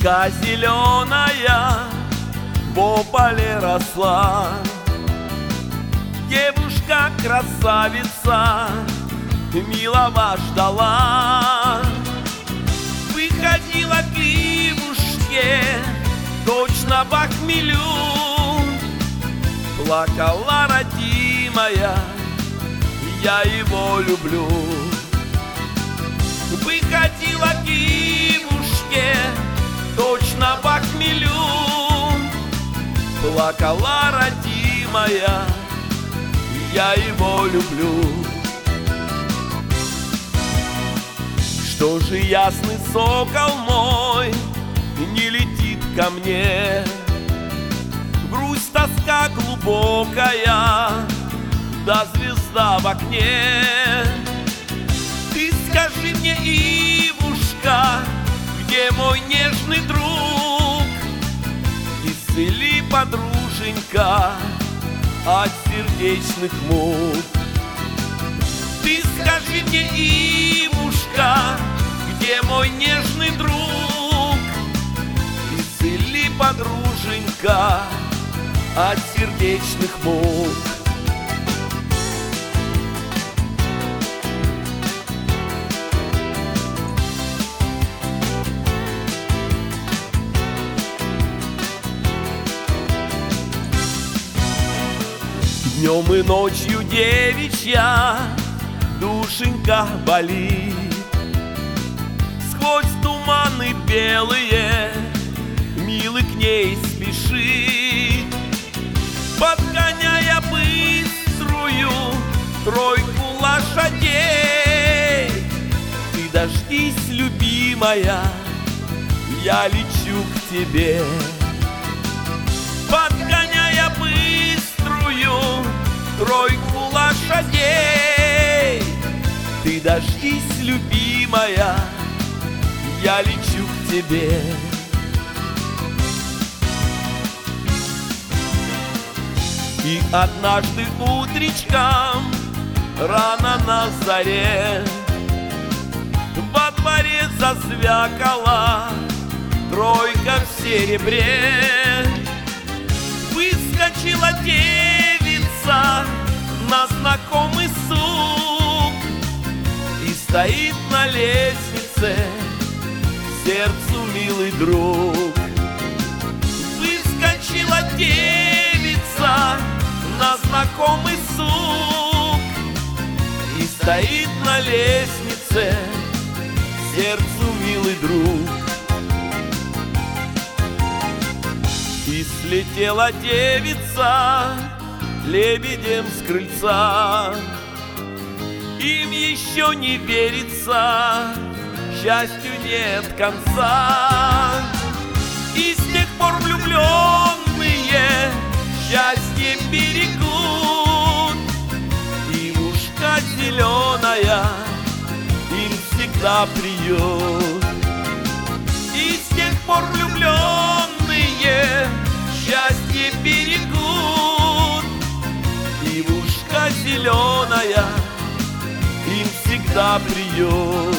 Ивушка зеленая в поле росла, девушка красавица милого ждала. Выходила к Ивушке точно по хмелю, плакала родимая, я его люблю. Выходила к Ивушке точно по хмелю, плакала родимая, я его люблю. Что же ясный сокол мой не летит ко мне? Грусть, тоска глубокая, да звезда в окне. Ты скажи мне, Ивушка, где мой нежный друг? Исцели, подруженька, от сердечных мук. Ты скажи мне, Ивушка, где мой нежный друг? Исцели, подруженька, от сердечных мук. Днем и ночью девичья душенька болит, сквозь туманы белые милый к ней спешит, подгоняя быструю тройку лошадей. Ты дождись, любимая, я лечу к тебе. Подгоняя быструю тройку лошадей, ты дождись, любимая, я лечу к тебе. И однажды утречком, рано на заре, во дворе зазвякала тройка в серебре. Выскочила девица на знакомый сук и стоит на лестнице сердцу милый друг. Выскочила девица на знакомый сук и стоит на лестнице сердцу милый друг. И слетела девица лебедем с крыльца. Им еще не верится, счастью нет конца. И с тех пор влюбленные счастье берегут. Ивушка зеленая им всегда приют. И с тех пор влюбленные счастье берегут. Ивушка зеленая им всегда приют.